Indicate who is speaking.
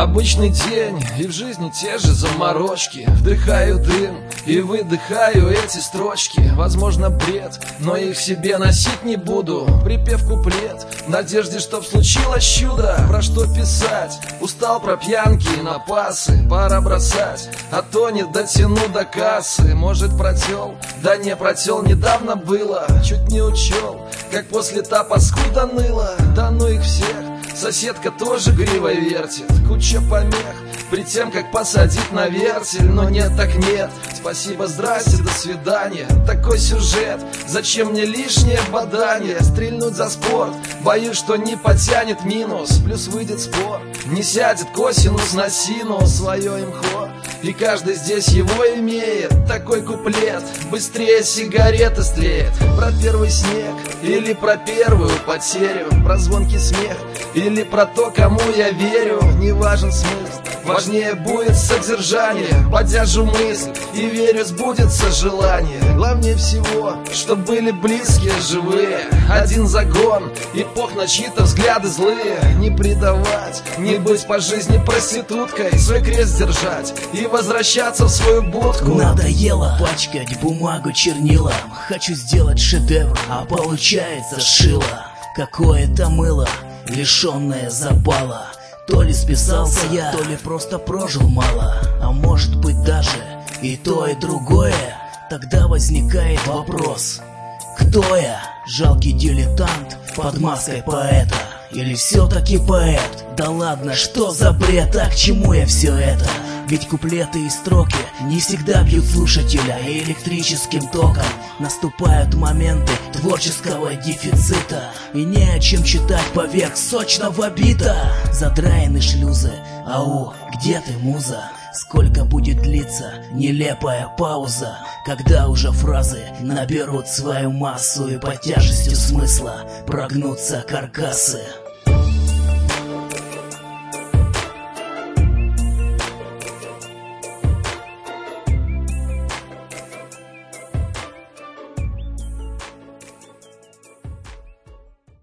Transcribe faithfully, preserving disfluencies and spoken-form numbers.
Speaker 1: Обычный день, и в жизни те же заморочки. Вдыхаю дым и выдыхаю эти строчки. Возможно, бред, но их себе носить не буду. Припев куплет, в надежде, чтоб случилось чудо. Про что писать? Устал про пьянки и напасы. Пора бросать, а то не дотяну до кассы. Может, протел? Да не протел, недавно было. Чуть не учел, как после та паскуда ныла. Да ну их всех, соседка тоже гривой вертит. Куча помех при тем, как посадить на вертель. Но нет так нет, спасибо, здрасте, до свидания. Такой сюжет, зачем мне лишнее бадание? Стрельнуть за спорт, боюсь, что не потянет минус. Плюс выйдет спор, не сядет косинус на синус. Свое имхо, и каждый здесь его имеет. Такой куплет, быстрее сигареты стлеет. Про первый снег или про первую потерю, про звонкий смех или про то, кому я верю. Не важен смысл, важнее будет содержание. Поддержу мысль и верю, сбудется желание. Главнее всего, чтоб были близкие, живые. Один загон, эпох на чьи-то взгляды злые. Не предавать, не быть по жизни проституткой. Свой крест держать и возвращаться в свою будку.
Speaker 2: Надоело пачкать бумагу чернилом. Хочу сделать шедевр, а получается шило. Какое-то мыло, лишенное запала. То ли списался я, то ли просто прожил мало. А может быть даже и то, и другое. Тогда возникает вопрос: кто я? Жалкий дилетант под маской поэта? Или все-таки поэт? Да ладно, что за бред, а к чему я все это? Ведь куплеты и строки не всегда бьют слушателя электрическим током. Наступают моменты творческого дефицита, и не о чем читать поверх сочного бита. Задраены шлюзы, ау, где ты, муза? Сколько будет длиться нелепая пауза, когда уже фразы наберут свою массу и под тяжестью смысла прогнутся каркасы?